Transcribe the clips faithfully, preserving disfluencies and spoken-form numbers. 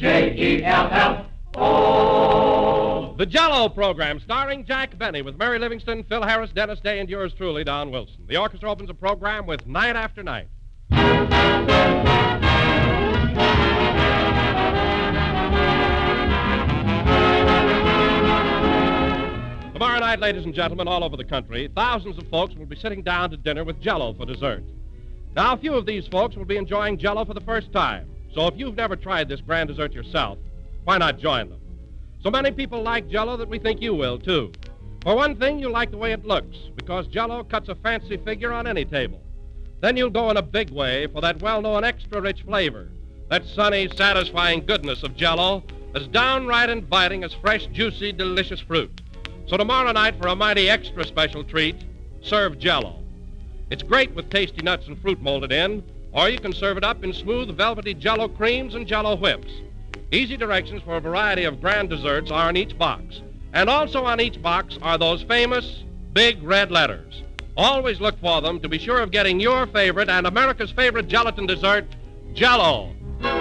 J E L L O. The Jell-O program, starring Jack Benny, with Mary Livingston, Phil Harris, Dennis Day, and yours truly, Don Wilson. The orchestra opens the program with Night After Night. Tomorrow night, ladies and gentlemen, all over the country, thousands of folks will be sitting down to dinner with Jell-O for dessert. Now, a few of these folks will be enjoying Jell-O for the first time. So if you've never tried this grand dessert yourself, why not join them? So many people like Jell-O that we think you will, too. For one thing, you like the way it looks, because Jell-O cuts a fancy figure on any table. Then you'll go in a big way for that well-known extra-rich flavor, that sunny, satisfying goodness of Jell-O, as downright inviting as fresh, juicy, delicious fruit. So tomorrow night, for a mighty extra special treat, serve Jell-O. It's great with tasty nuts and fruit molded in, or you can serve it up in smooth, velvety Jell-O creams and Jell-O whips. Easy directions for a variety of grand desserts are in each box. And also on each box are those famous big red letters. Always look for them to be sure of getting your favorite and America's favorite gelatin dessert, Jell-O.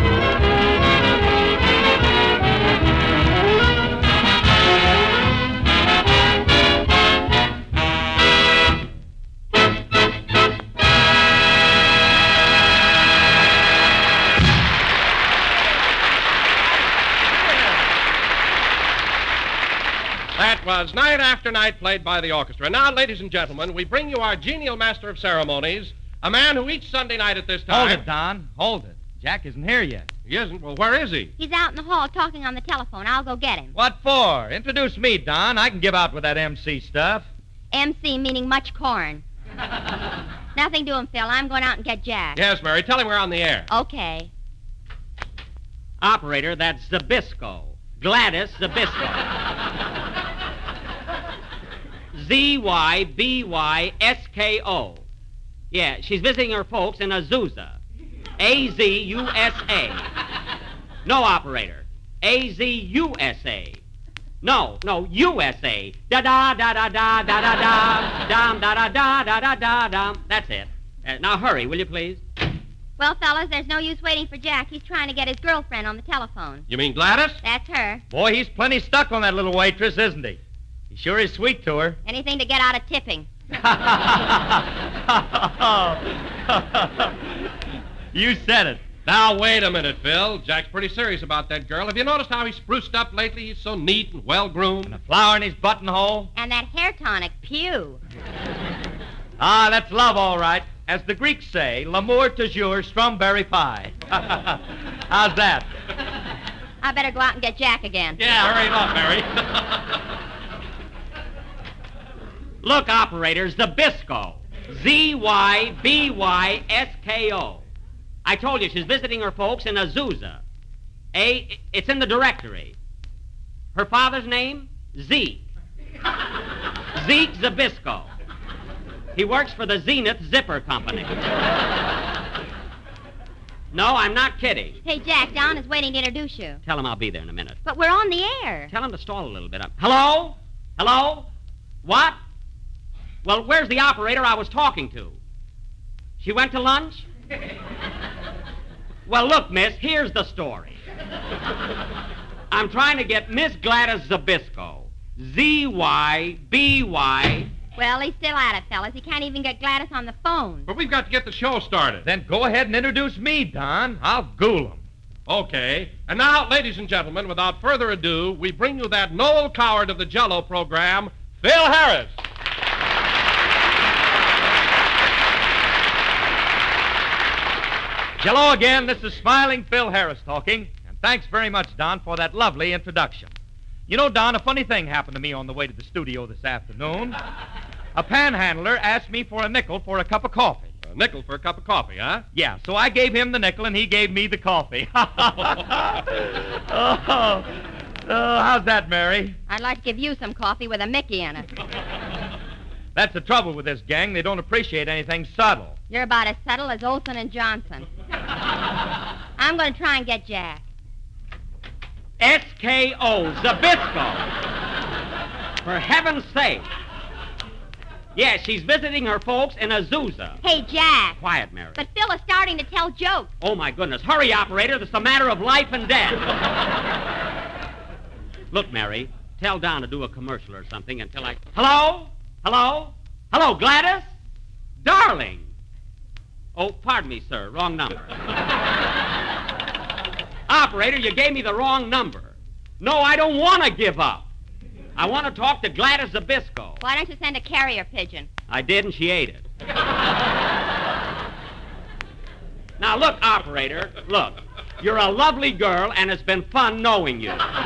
That was Night After Night, played by the orchestra. Now, ladies and gentlemen, we bring you our genial master of ceremonies, a man who each Sunday night at this time... Hold it, Don. Hold it. Jack isn't here yet. He isn't? Well, where is he? He's out in the hall talking on the telephone. I'll go get him. What for? Introduce me, Don. I can give out with that M C stuff. M C meaning much corn. Nothing doing, Phil. I'm going out and get Jack. Yes, Mary. Tell him we're on the air. Okay. Operator, that's Zabisco. Gladys Zabisco. Z Y B Y S K O. Yeah, she's visiting her folks in Azusa. A Z U S A. No, operator. A Z U S A. No, no, U S A. Da-da-da-da-da-da-da-da. Dum da-da-da-da-da-da-dum. That's it. Uh, now hurry, will you please? Well, fellas, there's no use waiting for Jack. He's trying to get his girlfriend on the telephone. You mean Gladys? That's her. Boy, he's plenty stuck on that little waitress, isn't he? He sure is sweet to her. Anything to get out of tipping. You said it. Now, wait a minute, Phil. Jack's pretty serious about that girl. Have you noticed how he's spruced up lately? He's so neat and well-groomed. And a flower in his buttonhole. And that hair tonic, pew. Ah, that's love, all right. As the Greeks say, l'amour toujours strawberry pie. How's that? I better go out and get Jack again. Yeah, hurry up, Mary. Look, operator, Zabisco. Z Y B Y S K O. I told you she's visiting her folks in Azusa. A, it's in the directory. Her father's name? Zeke. Zeke Zabisco. He works for the Zenith Zipper Company. No, I'm not kidding. Hey, Jack, Don is waiting to introduce you. Tell him I'll be there in a minute. But we're on the air. Tell him to stall a little bit. Hello? Hello? What? Well, where's the operator I was talking to? She went to lunch? Well, look, miss, here's the story. I'm trying to get Miss Gladys Zabisco. Z Y B Y... Well, he's still at it, fellas. He can't even get Gladys on the phone. But we've got to get the show started. Then go ahead and introduce me, Don. I'll ghoul him. Okay. And now, ladies and gentlemen, without further ado, we bring you that Noel Coward of the Jell-O program, Phil Harris. Hello again. This is Smiling Phil Harris talking. And thanks very much, Don, for that lovely introduction. You know, Don, a funny thing happened to me on the way to the studio this afternoon. A panhandler asked me for a nickel for a cup of coffee. A nickel for a cup of coffee, huh? Yeah, so I gave him the nickel and he gave me the coffee. oh, oh, how's that, Mary? I'd like to give you some coffee with a Mickey in it. That's the trouble with this gang. They don't appreciate anything subtle. You're about as subtle as Olson and Johnson. I'm going to try and get Jack. S K O, Zabisco. For heaven's sake. Yes, she's visiting her folks in Azusa. Hey, Jack. Quiet, Mary. But Phil is starting to tell jokes. Oh, my goodness. Hurry, operator. This is a matter of life and death. Look, Mary, tell Don to do a commercial or something until I... Hello? Hello? Hello, Gladys? Darling. Oh, pardon me, sir. Wrong number. Operator, you gave me the wrong number. No, I don't want to give up. I want to talk to Gladys Zabisco. Why don't you send a carrier pigeon? I did, and she ate it. Now, look, operator, look. You're a lovely girl, and it's been fun knowing you.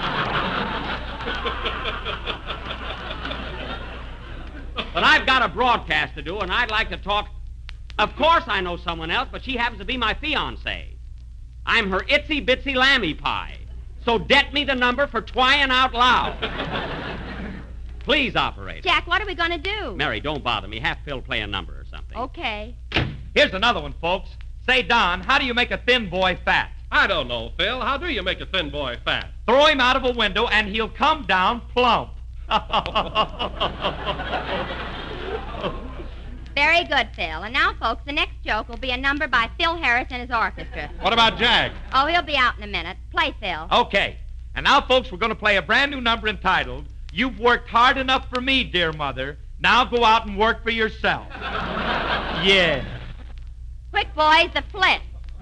But I've got a broadcast to do, and I'd like to talk... Of course I know someone else, but she happens to be my fiancée. I'm her itsy-bitsy lammy pie. So det me the number for twying out loud. Please, operator. Jack, what are we going to do? Mary, don't bother me. Have Phil play a number or something. Okay. Here's another one, folks. Say, Don, how do you make a thin boy fat? I don't know, Phil. How do you make a thin boy fat? Throw him out of a window, and he'll come down plump. Very good, Phil. And now, folks, the next joke will be a number by Phil Harris and his orchestra. What about Jack? Oh, he'll be out in a minute. Play, Phil. Okay. And now, folks, we're going to play a brand new number entitled, You've Worked Hard Enough for Me, Dear Mother. Now go out and work for yourself. Yeah. Quick, boys, the flip.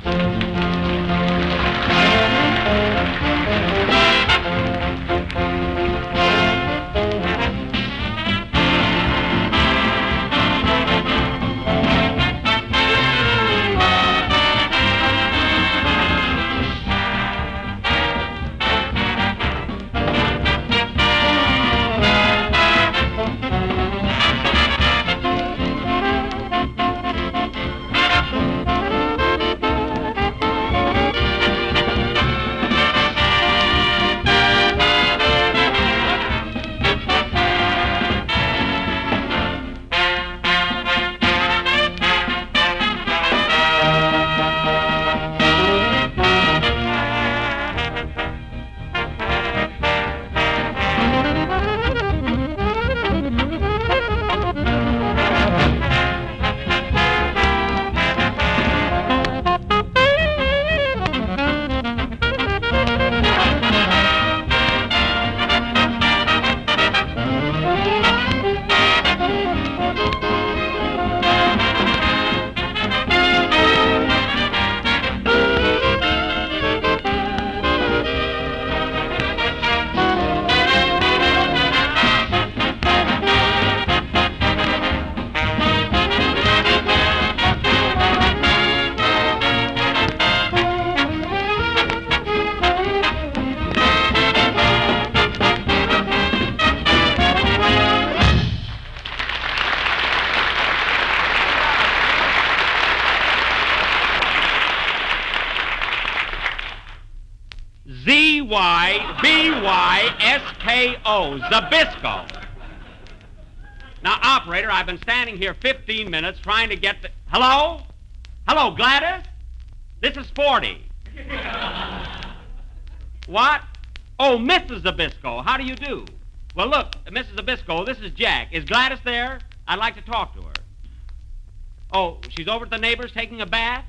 Z Y B Y S K O, Zabisco. Now, operator, I've been standing here fifteen minutes trying to get the... Hello? Hello, Gladys? This is forty. What? Oh, Missus Zabisco, how do you do? Well, look, Missus Zabisco, this is Jack. Is Gladys there? I'd like to talk to her. Oh, she's over at the neighbor's taking a bath?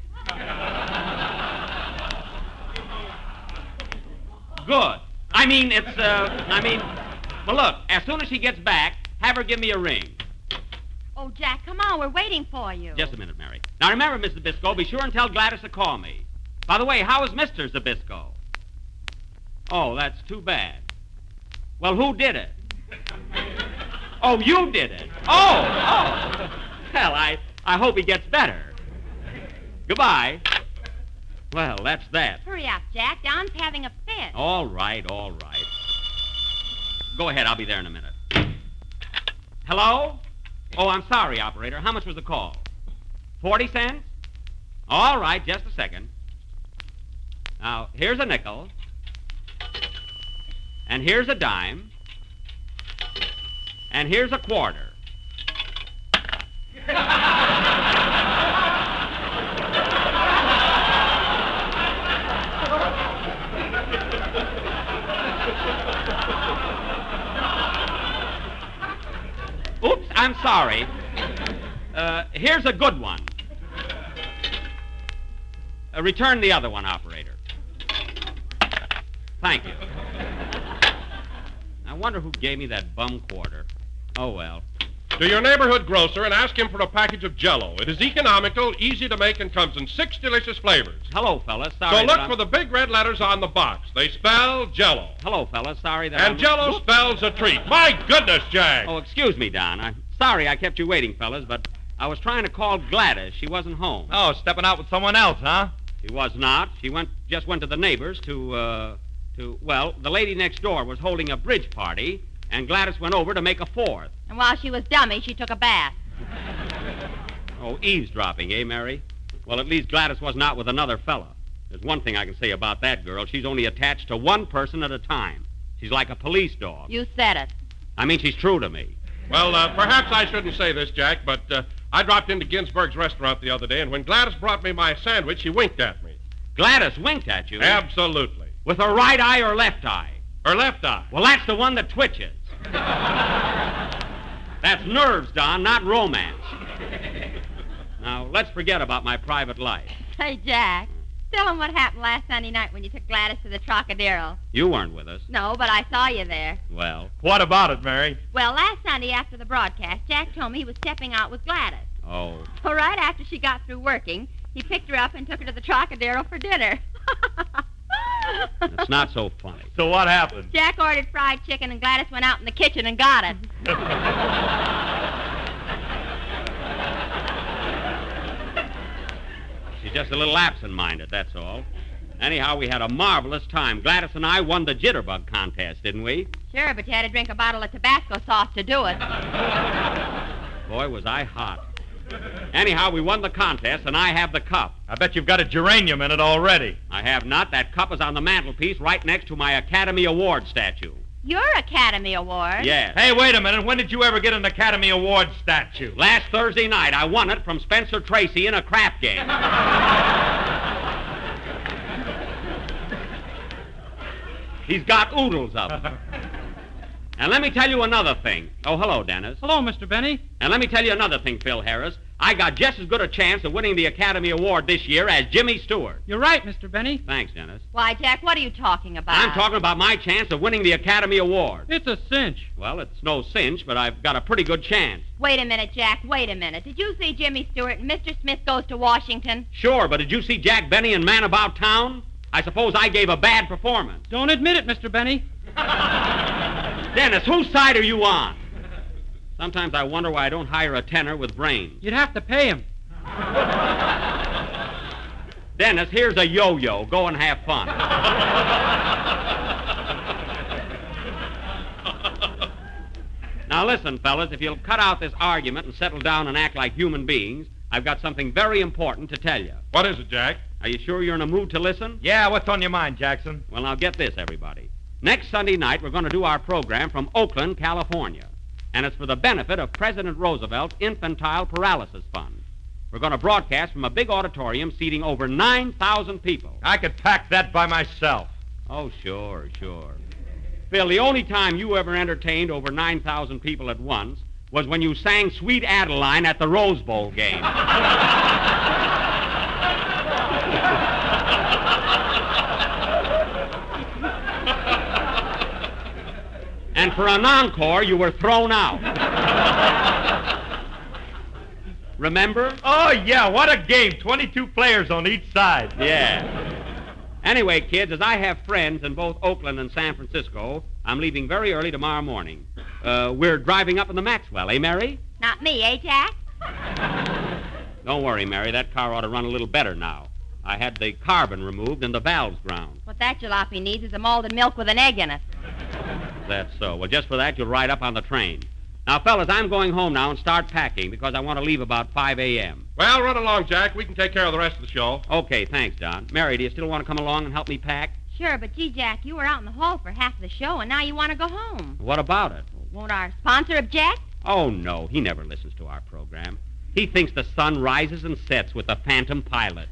Good. I mean, it's, uh, I mean, well, look, as soon as she gets back, have her give me a ring. Oh, Jack, come on. We're waiting for you. Just a minute, Mary. Now, remember, Miss Zabisco, be sure and tell Gladys to call me. By the way, how is Mister Zabisco? Oh, that's too bad. Well, who did it? Oh, you did it. Oh, oh. Well, I, I hope he gets better. Goodbye. Well, that's that. Hurry up, Jack. Don's having a fit. All right, all right. Go ahead, I'll be there in a minute. Hello? Oh, I'm sorry, operator. How much was the call? Forty cents? All right, just a second. Now, here's a nickel. And here's a dime. And here's a quarter. Oops, I'm sorry. Uh, here's a good one. Uh, return the other one, operator. Thank you. I wonder who gave me that bum quarter. Oh, well. To your neighborhood grocer and ask him for a package of Jell-O. It is economical, easy to make, and comes in six delicious flavors. Hello, fellas. Sorry So look that for the big red letters on the box. They spell Jell-O. Hello, fellas. Sorry that And I'm... Jell-O Whoop. spells a treat. My goodness, Jack. Oh, excuse me, Don. I'm sorry I kept you waiting, fellas, but I was trying to call Gladys. She wasn't home. Oh, stepping out with someone else, huh? She was not. She went just went to the neighbors to, uh, to, well, the lady next door was holding a bridge party, and Gladys went over to make a fourth. And while she was dummy, she took a bath. Oh, eavesdropping, eh, Mary? Well, at least Gladys wasn't out with another fella. There's one thing I can say about that girl. She's only attached to one person at a time. She's like a police dog. You said it. I mean, she's true to me. Well, uh, perhaps I shouldn't say this, Jack, but uh, I dropped into Ginsberg's restaurant the other day, and when Gladys brought me my sandwich, she winked at me. Gladys winked at you? Absolutely. With her right eye or left eye? Her left eye. Well, that's the one that twitches. That's nerves, Don, not romance. Now, let's forget about my private life. Say, Jack, tell him what happened last Sunday night when you took Gladys to the Trocadero. You weren't with us. No, but I saw you there. Well, What about it, Mary? Well, last Sunday after the broadcast, Jack told me he was stepping out with Gladys. oh. So right after she got through working, he picked her up and took her to the Trocadero for dinner. It's not so funny. So what happened? Jack ordered fried chicken, and Gladys went out in the kitchen and got it. She's just a little absent-minded, that's all. Anyhow, we had a marvelous time. Gladys and I won the jitterbug contest, didn't we? Sure, but you had to drink a bottle of Tabasco sauce to do it. Boy, was I hot. Anyhow, we won the contest, and I have the cup. I bet you've got a geranium in it already. I have not. That cup is on the mantelpiece right next to my Academy Award statue. Your Academy Award? Yes. Hey, wait a minute. When did you ever get an Academy Award statue? Last Thursday night, I won it from Spencer Tracy in a crap game. He's got oodles of them. And let me tell you another thing. Oh, hello, Dennis. Hello, Mister Benny. And let me tell you another thing, Phil Harris. I got just as good a chance of winning the Academy Award this year as Jimmy Stewart. You're right, Mister Benny. Thanks, Dennis. Why, Jack, what are you talking about? I'm talking about my chance of winning the Academy Award. It's a cinch. Well, it's no cinch, but I've got a pretty good chance. Wait a minute, Jack. Wait a minute. Did you see Jimmy Stewart and Mister Smith Goes to Washington? Sure, but did you see Jack Benny and Man About Town? I suppose I gave a bad performance. Don't admit it, Mister Benny. Dennis, whose side are you on? Sometimes I wonder why I don't hire a tenor with brains. You'd have to pay him. Dennis, here's a yo-yo. Go and have fun. Now listen, fellas, if you'll cut out this argument and settle down and act like human beings, I've got something very important to tell you. What is it, Jack? Are you sure you're in a mood to listen? Yeah, what's on your mind, Jackson? Well, now get this, everybody. Next Sunday night, we're going to do our program from Oakland, California. And it's for the benefit of President Roosevelt's Infantile Paralysis Fund. We're going to broadcast from a big auditorium seating over nine thousand people. I could pack that by myself. Oh, sure, sure. Phil, the only time you ever entertained over nine thousand people at once was when you sang Sweet Adeline at the Rose Bowl game. And for an encore, you were thrown out. Remember? Oh, yeah, what a game. twenty-two players on each side. Yeah. Anyway, kids, as I have friends in both Oakland and San Francisco, I'm leaving very early tomorrow morning. Uh, we're driving up in the Maxwell, eh, Mary? Not me, eh, Jack? Don't worry, Mary. That car ought to run a little better now. I had the carbon removed and the valves ground. What that jalopy needs is a malted milk with an egg in it. That's so. Well, just for that, you'll ride up on the train. Now, fellas, I'm going home now and start packing because I want to leave about five a.m. Well, run along, Jack. We can take care of the rest of the show. Okay, thanks, Don. Mary, do you still want to come along and help me pack? Sure, but gee, Jack, you were out in the hall for half of the show, and now you want to go home. What about it? Won't our sponsor object? Oh, no. He never listens to our program. He thinks the sun rises and sets with the Phantom Pilot.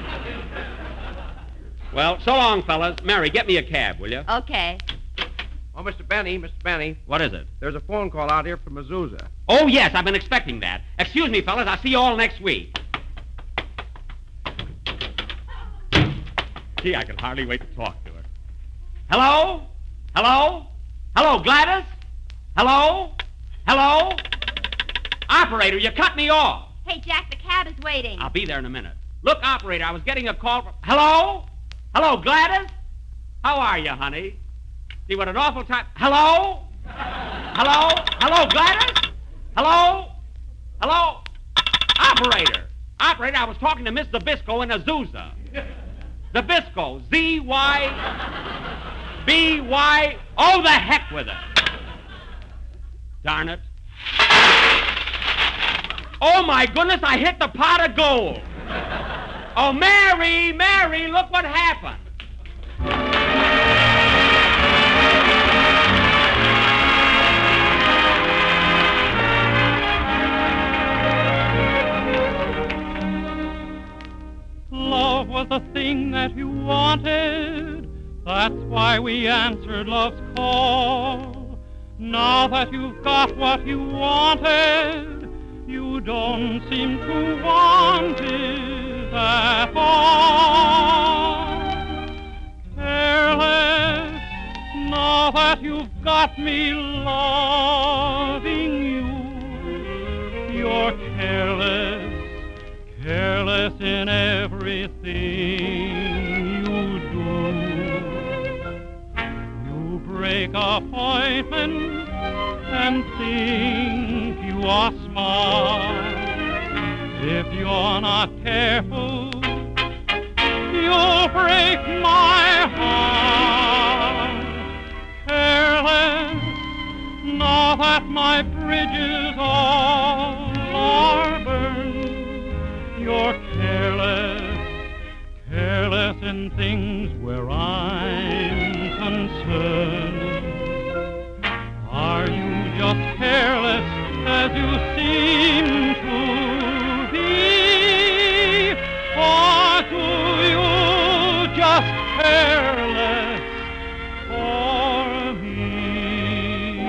Well, so long, fellas. Mary, get me a cab, will you? Okay. Oh, Mister Benny, Mister Benny, What is it? there's a phone call out here from Azusa. Oh, yes, I've been expecting that. Excuse me, fellas. I'll see you all next week. Gee, I can hardly wait to talk to her. Hello? Hello? Hello, Gladys? Hello? Hello? Operator, you cut me off. Hey, Jack, the cab is waiting. I'll be there in a minute. Look, operator, I was getting a call from... Hello? Hello, Gladys? How are you, honey? See, what an awful time... Hello? Hello? Hello, Gladys? Hello? Hello? Operator. Operator, I was talking to Miss Zabisco in Azusa. Zabisco. Z Y B Y... Oh, the heck with it. Darn it. Oh, my goodness, I hit the pot of gold. Oh, Mary, Mary, look what happened. Love was the thing that you wanted. That's why we answered love's call. Now that you've got what you wanted, you don't seem to want it at all. Careless, now that you've got me loving you, you're careless, careless in everything you do. You break appointments and think you are smart. If you're not careful, you'll break my heart. Careless, now that my bridges all are burned, you're careless, careless in things where I'm concerned. Are you just careless as you seem to be, or do you just careless for me?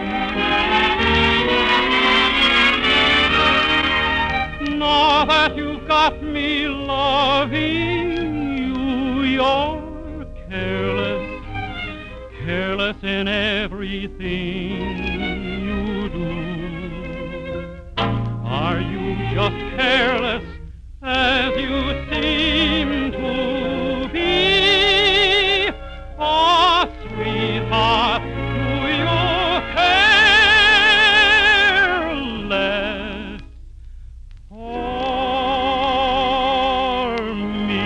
Now that you've got me loving you, you're careless, careless in everything you do. Are you just careless as you seem to be? Oh, sweetheart, do you care less for me?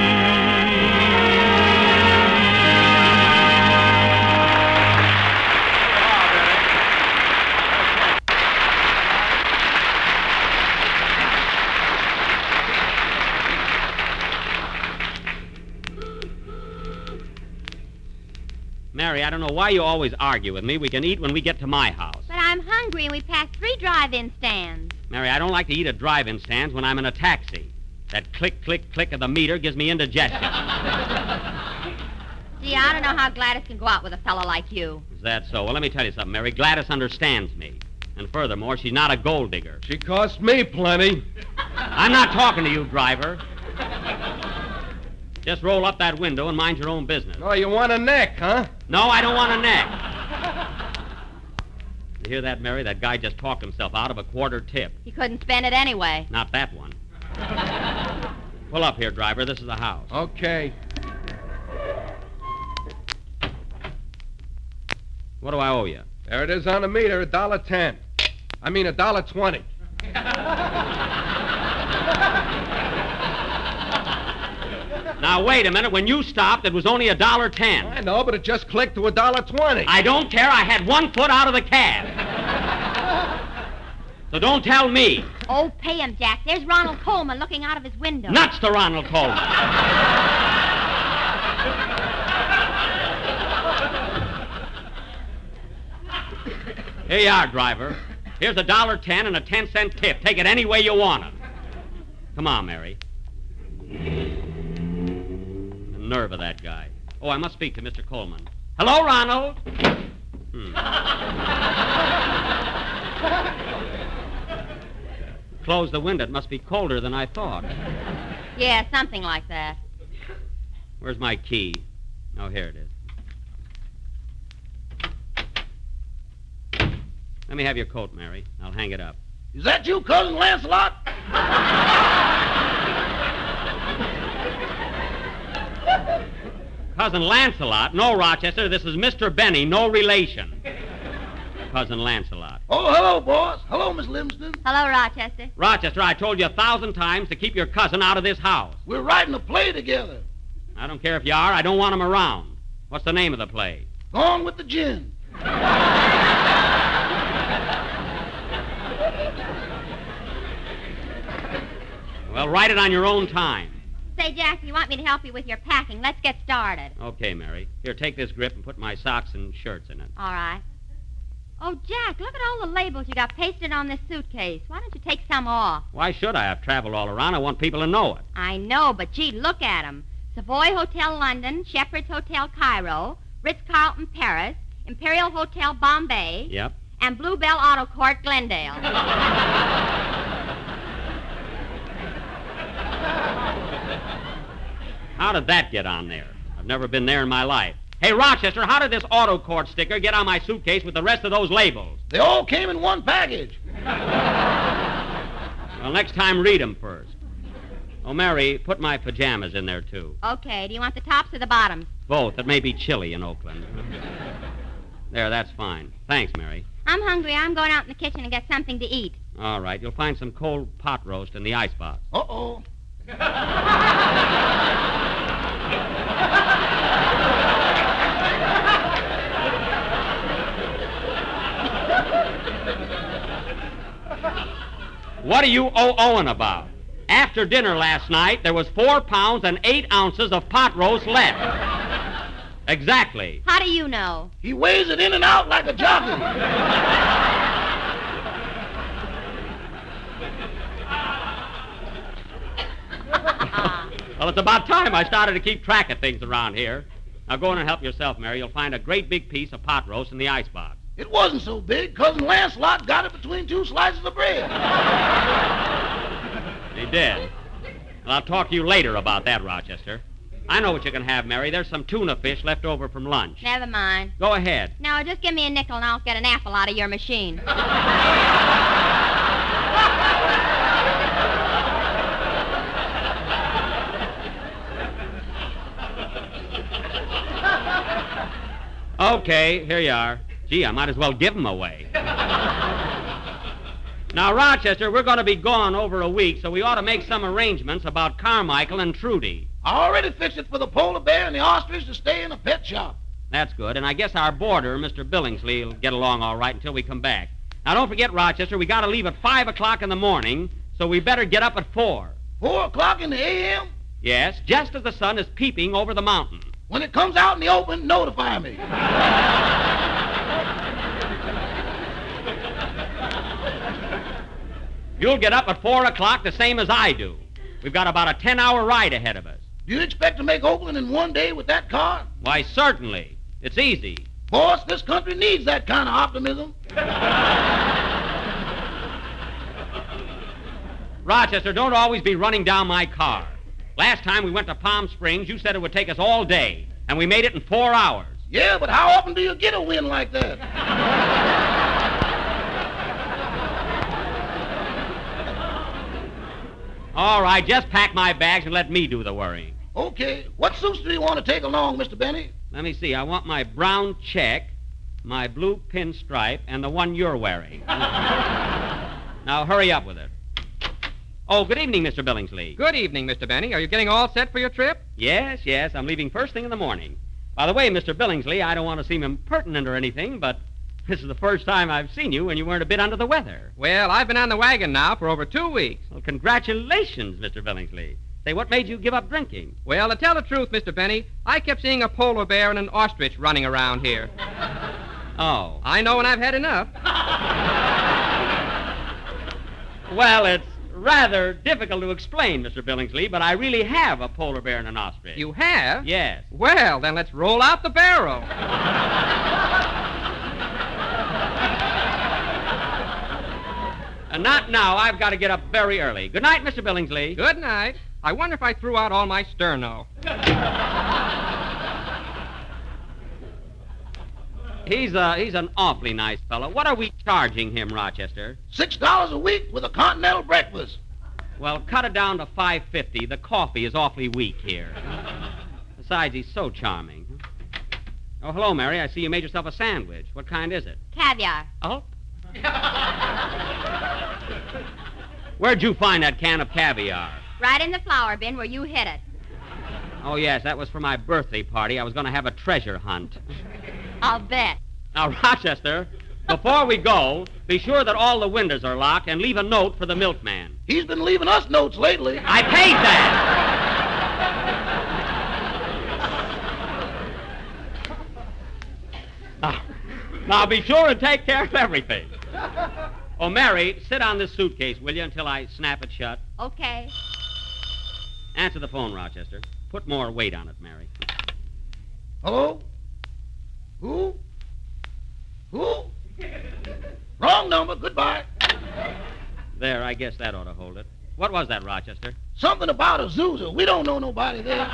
Mary, I don't know why you always argue with me. We can eat when we get to my house. But I'm hungry and we passed three drive-in stands. Mary, I don't like to eat at drive-in stands when I'm in a taxi. That click, click, click of the meter gives me indigestion. Gee, I don't know how Gladys can go out with a fellow like you. Is that so? Well, let me tell you something, Mary. Gladys understands me. And furthermore, she's not a gold digger. She cost me plenty. I'm not talking to you, driver. Just roll up that window and mind your own business. Oh, you want a neck, huh? No, I don't want a neck. You hear that, Mary? That guy just talked himself out of a quarter tip. He couldn't spend it anyway. Not that one. Pull up here, driver. This is the house. Okay. What do I owe you? There it is on the meter, a dollar ten. I mean, a dollar twenty. Now, wait a minute. When you stopped, it was only a dollar ten. I know, but it just clicked to a dollar twenty. I don't care. I had one foot out of the cab. So don't tell me. Oh, pay him, Jack. There's Ronald Coleman looking out of his window. Nuts to Ronald Coleman. Here you are, driver. Here's a dollar ten and a ten cent tip. Take it any way you want it. Come on, Mary. The nerve of that guy. Oh, I must speak to Mister Coleman. Hello, Ronald. Hmm. Close the window. It must be colder than I thought. Yeah, something like that. Where's my key? Oh, here it is. Let me have your coat, Mary. I'll hang it up. Is that you, Cousin Lancelot? Cousin Lancelot? No, Rochester. This is Mister Benny, no relation. Cousin Lancelot. Oh, hello, boss. Hello, Miss Livingston. Hello, Rochester. Rochester, I told you a thousand times to keep your cousin out of this house. We're writing a play together. I don't care if you are. I don't want him around. What's the name of the play? Gone with the gin. Well, write it on your own time. Say, Jack, you want me to help you with your packing? Let's get started. Okay, Mary. Here, take this grip and put my socks and shirts in it. All right. Oh, Jack, look at all the labels you got pasted on this suitcase. Why don't you take some off? Why should I? I've traveled all around. I want people to know it. I know, but gee, look at them. Savoy Hotel London, Shepherd's Hotel Cairo, Ritz-Carlton Paris, Imperial Hotel Bombay, Yep. and Bluebell Auto Court Glendale. How did that get on there? I've never been there in my life. Hey, Rochester, how did this auto court sticker get on my suitcase with the rest of those labels? They all came in one package. Well, next time, read them first. Oh, Mary, put my pajamas in there, too. Okay, do you want the tops or the bottoms? Both. It may be chilly in Oakland. There, that's fine. Thanks, Mary. I'm hungry. I'm going out in the kitchen and get something to eat. All right. You'll find some cold pot roast in the icebox. Uh-oh. What are you oh-ohing about? After dinner last night, there was four pounds and eight ounces of pot roast left. Exactly. How do you know? He weighs it in and out like a jockey. Well, it's about time I started to keep track of things around here. Now go in and help yourself, Mary. You'll find a great big piece of pot roast in the icebox. It wasn't so big. Cousin Lancelot got it between two slices of bread. He did. Well, I'll talk to you later about that, Rochester. I know what you can have, Mary. There's some tuna fish left over from lunch. Never mind. Go ahead. No, just give me a nickel and I'll get an apple out of your machine. Okay, here you are. Gee, I might as well give them away. Now, Rochester, we're going to be gone over a week, so we ought to make some arrangements about Carmichael and Trudy. I already fixed it for the polar bear and the ostrich to stay in a pet shop. That's good, and I guess our boarder, Mister Billingsley, will get along all right until we come back. Now, don't forget, Rochester, we got to leave at five o'clock in the morning, so we better get up at four. Four o'clock in the a m? Yes, just as the sun is peeping over the mountain. When it comes out in the open, notify me. You'll get up at four o'clock the same as I do. We've got about a ten-hour ride ahead of us. Do you expect to make Oakland in one day with that car? Why, certainly. It's easy. Boss, this country needs that kind of optimism. Rochester, don't always be running down my car. Last time we went to Palm Springs, you said it would take us all day, and we made it in four hours. Yeah, but how often do you get a win like that? All right, just pack my bags and let me do the worrying. Okay. What suits do you want to take along, Mister Benny? Let me see. I want my brown check, my blue pinstripe, and the one you're wearing. Now, hurry up with it. Oh, good evening, Mister Billingsley. Good evening, Mister Benny. Are you getting all set for your trip? Yes, yes. I'm leaving first thing in the morning. By the way, Mister Billingsley, I don't want to seem impertinent or anything, but this is the first time I've seen you when you weren't a bit under the weather. Well, I've been on the wagon now for over two weeks. Well, congratulations, Mister Billingsley. Say, what made you give up drinking? Well, to tell the truth, Mister Benny, I kept seeing a polar bear and an ostrich running around here. Oh. I know when I've had enough. Well, it's rather difficult to explain, Mister Billingsley, but I really have a polar bear and an ostrich. You have? Yes. Well, then let's roll out the barrel. Uh, not now. I've got to get up very early. Good night, Mister Billingsley. Good night. I wonder if I threw out all my sterno. He's uh, he's an awfully nice fellow. What are we charging him, Rochester? Six dollars a week with a continental breakfast. Well, cut it down to five fifty. The coffee is awfully weak here. Besides, he's so charming. Oh, hello, Mary. I see you made yourself a sandwich. What kind is it? Caviar. Oh? Where'd you find that can of caviar? Right in the flour bin where you hid it. Oh, yes, that was for my birthday party. I was going to have a treasure hunt. I'll bet. Now, Rochester, before we go, be sure that all the windows are locked and leave a note for the milkman. He's been leaving us notes lately. I paid that! now, now, be sure and take care of everything. Oh, Mary, sit on this suitcase, will you, until I snap it shut? Okay. Answer the phone, Rochester. Put more weight on it, Mary. Hello? Who? Who? Wrong number. Goodbye. There, I guess that ought to hold it. What was that, Rochester? Something about Azusa. We don't know nobody there.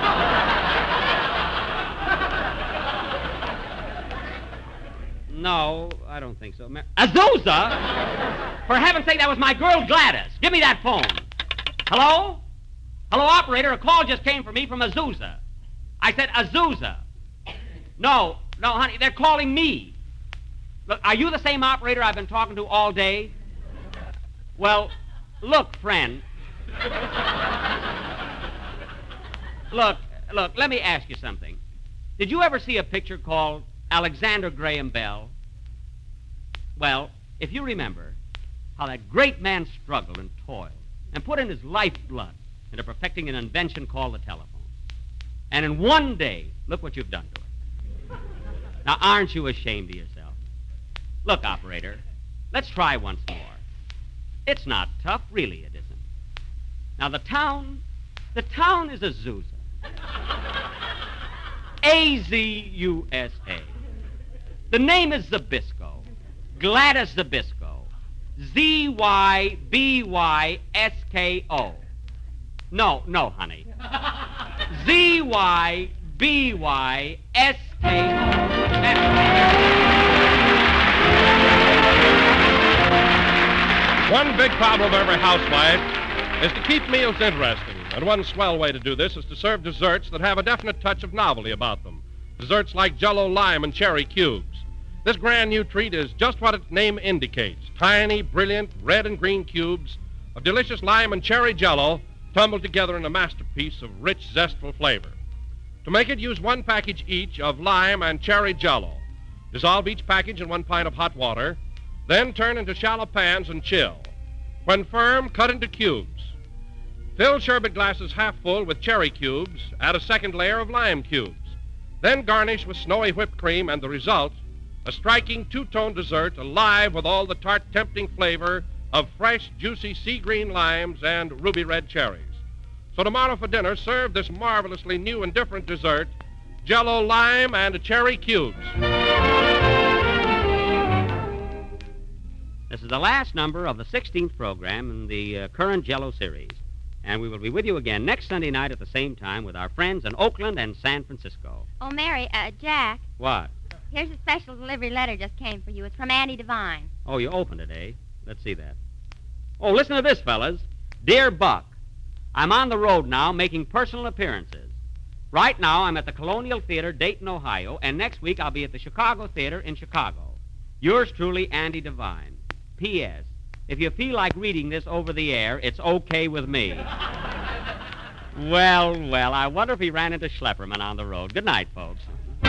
No, I don't think so. Mar- Azusa? For heaven's sake, that was my girl Gladys. Give me that phone. Hello? Hello, operator. A call just came for me from Azusa. I said Azusa. No, no, honey, they're calling me. Look, are you the same operator I've been talking to all day? Well, look, friend. look, look, let me ask you something. Did you ever see a picture called Alexander Graham Bell? Well, if you remember how that great man struggled and toiled and put in his lifeblood into perfecting an invention called the telephone. And in one day, look what you've done to it. Now, aren't you ashamed of yourself? Look, operator, let's try once more. It's not tough, really it isn't. Now, the town, the town is Azusa. A Z U S A. The name is Zabisco. Gladys Zabisco. Z Y B Y S K O. No, no, honey. Z Y B Y S K O. One big problem of every housewife is to keep meals interesting. And one swell way to do this is to serve desserts that have a definite touch of novelty about them. Desserts like Jell-O lime and cherry cubes. This grand new treat is just what its name indicates. Tiny, brilliant, red and green cubes of delicious lime and cherry Jell-O tumbled together in a masterpiece of rich, zestful flavor. To make it, use one package each of lime and cherry Jell-O. Dissolve each package in one pint of hot water, then turn into shallow pans and chill. When firm, cut into cubes. Fill sherbet glasses half full with cherry cubes, add a second layer of lime cubes. Then garnish with snowy whipped cream, and the result, a striking two-tone dessert alive with all the tart, tempting flavor of fresh, juicy sea green limes and ruby red cherries. So tomorrow for dinner, serve this marvelously new and different dessert, Jell-O lime and cherry cubes. This is the last number of the sixteenth program in the uh, current Jell-O series. And we will be with you again next Sunday night at the same time with our friends in Oakland and San Francisco. Oh, Mary, uh, Jack, What? here's a special delivery letter just came for you. It's from Andy Devine. Oh, you opened it, eh? Let's see that. Oh, listen to this, fellas. Dear Buck, I'm on the road now making personal appearances. Right now, I'm at the Colonial Theater, Dayton, Ohio, and next week I'll be at the Chicago Theater in Chicago. Yours truly, Andy Devine. P S. If you feel like reading this over the air, it's okay with me. Well, well, I wonder if he ran into Schlepperman on the road. Good night, folks.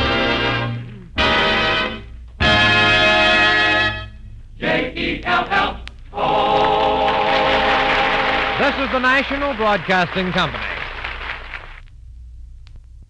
J E L L O. This is the National Broadcasting Company.